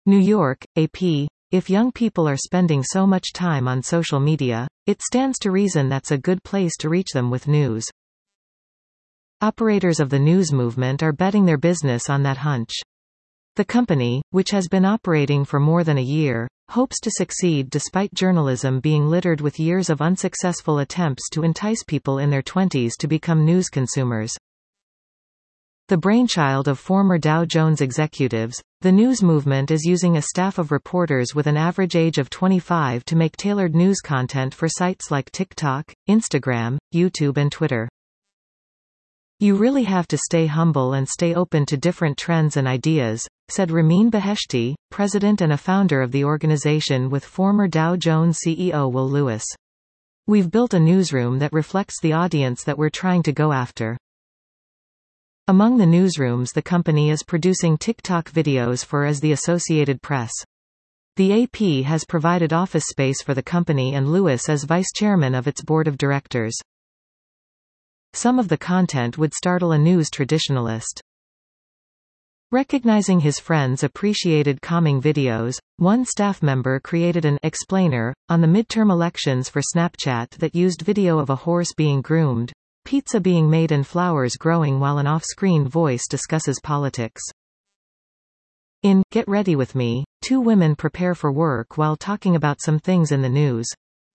New York, AP. If young people are spending so much time on social media, it stands to reason that's a good place to reach them with news. Operators of the news movement are betting their business on that hunch. The company, which has been operating for more than a year, hopes to succeed despite journalism being littered with years of unsuccessful attempts to entice people in their 20s to become news consumers. The brainchild of former Dow Jones executives, the news movement is using a staff of reporters with an average age of 25 to make tailored news content for sites like TikTok, Instagram, YouTube and Twitter. You really have to stay humble and stay open to different trends and ideas, said Ramin Beheshti, president and a founder of the organization with former Dow Jones CEO Will Lewis. We've built a newsroom that reflects the audience that we're trying to go after. Among the newsrooms the company is producing TikTok videos for is the Associated Press. The AP has provided office space for the company and Lewis as vice chairman of its board of directors. Some of the content would startle a news traditionalist. Recognizing his friends appreciated calming videos, one staff member created an explainer on the midterm elections for Snapchat that used video of a horse being groomed, pizza being made and flowers growing while an off-screen voice discusses politics. In Get Ready With Me, two women prepare for work while talking about some things in the news.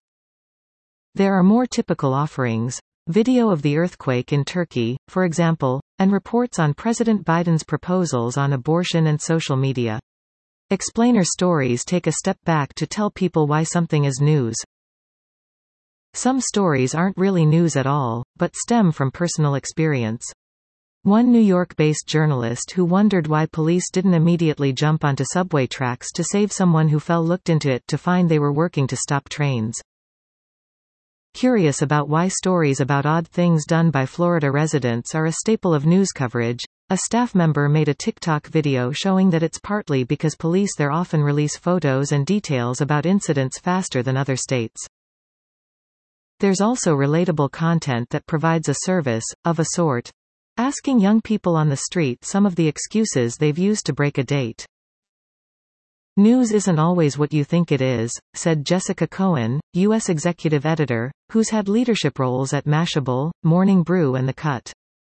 There are more typical offerings. Video of the earthquake in Turkey, for example, and reports on President Biden's proposals on abortion and social media. Explainer stories take a step back to tell people why something is news. Some stories aren't really news at all, but stem from personal experience. One New York-based journalist who wondered why police didn't immediately jump onto subway tracks to save someone who fell looked into it to find they were working to stop trains. Curious about why stories about odd things done by Florida residents are a staple of news coverage, a staff member made a TikTok video showing that it's partly because police there often release photos and details about incidents faster than other states. There's also relatable content that provides a service, of a sort, asking young people on the street some of the excuses they've used to break a date. News isn't always what you think it is, said Jessica Cohen, U.S. executive editor, who's had leadership roles at Mashable, Morning Brew and The Cut.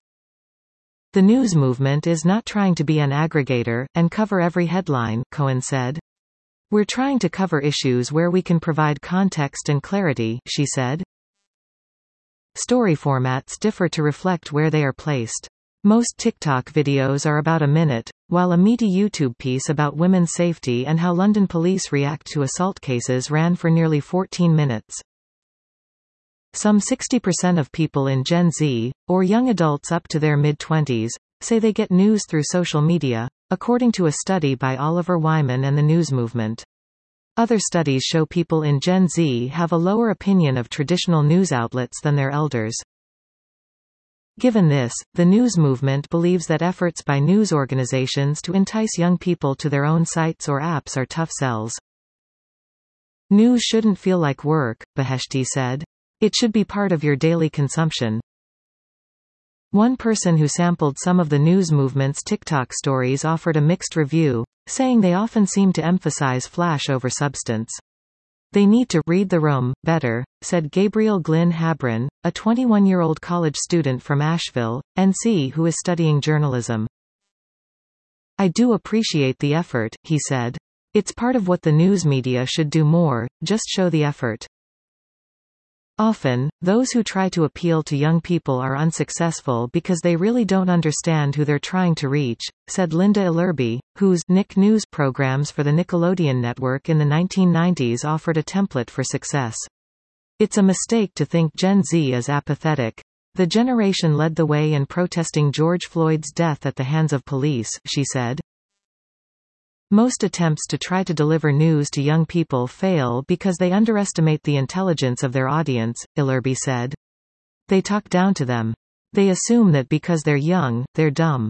The news movement is not trying to be an aggregator and cover every headline, Cohen said. We're trying to cover issues where we can provide context and clarity, she said. Story formats differ to reflect where they are placed. Most TikTok videos are about a minute, while a meaty YouTube piece about women's safety and how London police react to assault cases ran for nearly 14 minutes. Some 60% of people in Gen Z, or young adults up to their mid-20s, say they get news through social media, according to a study by Oliver Wyman and the News Movement. Other studies show people in Gen Z have a lower opinion of traditional news outlets than their elders. Given this, the news movement believes that efforts by news organizations to entice young people to their own sites or apps are tough sells. News shouldn't feel like work, Beheshti said. It should be part of your daily consumption. One person who sampled some of the news movement's TikTok stories offered a mixed review, saying they often seem to emphasize flash over substance. They need to read the room better, said Gabriel Glynn Habron, a 21-year-old college student from Asheville, NC who is studying journalism. I do appreciate the effort, he said. It's part of what the news media should do more, just show the effort. Often, those who try to appeal to young people are unsuccessful because they really don't understand who they're trying to reach, said Linda Ellerby, whose Nick News programs for the Nickelodeon network in the 1990s offered a template for success. It's a mistake to think Gen Z is apathetic. The generation led the way in protesting George Floyd's death at the hands of police, she said. Most attempts to try to deliver news to young people fail because they underestimate the intelligence of their audience, Ellerby said. They talk down to them. They assume that because they're young, they're dumb.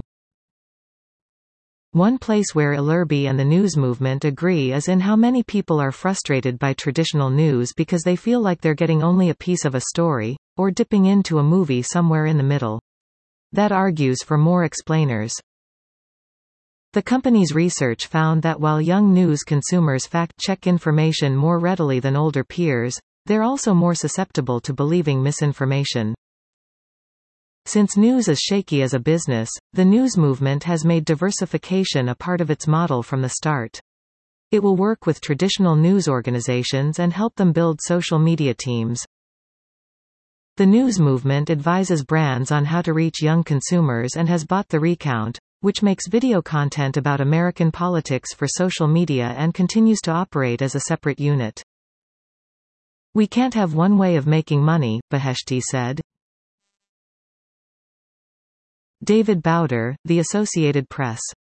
One place where Ellerby and the news movement agree is in how many people are frustrated by traditional news because they feel like they're getting only a piece of a story, or dipping into a movie somewhere in the middle. That argues for more explainers. The company's research found that while young news consumers fact-check information more readily than older peers, they're also more susceptible to believing misinformation. Since news is shaky as a business, the news movement has made diversification a part of its model from the start. It will work with traditional news organizations and help them build social media teams. The news movement advises brands on how to reach young consumers and has bought The Recount, which makes video content about American politics for social media and continues to operate as a separate unit. "We can't have one way of making money," Beheshti said. David Bowder, The Associated Press.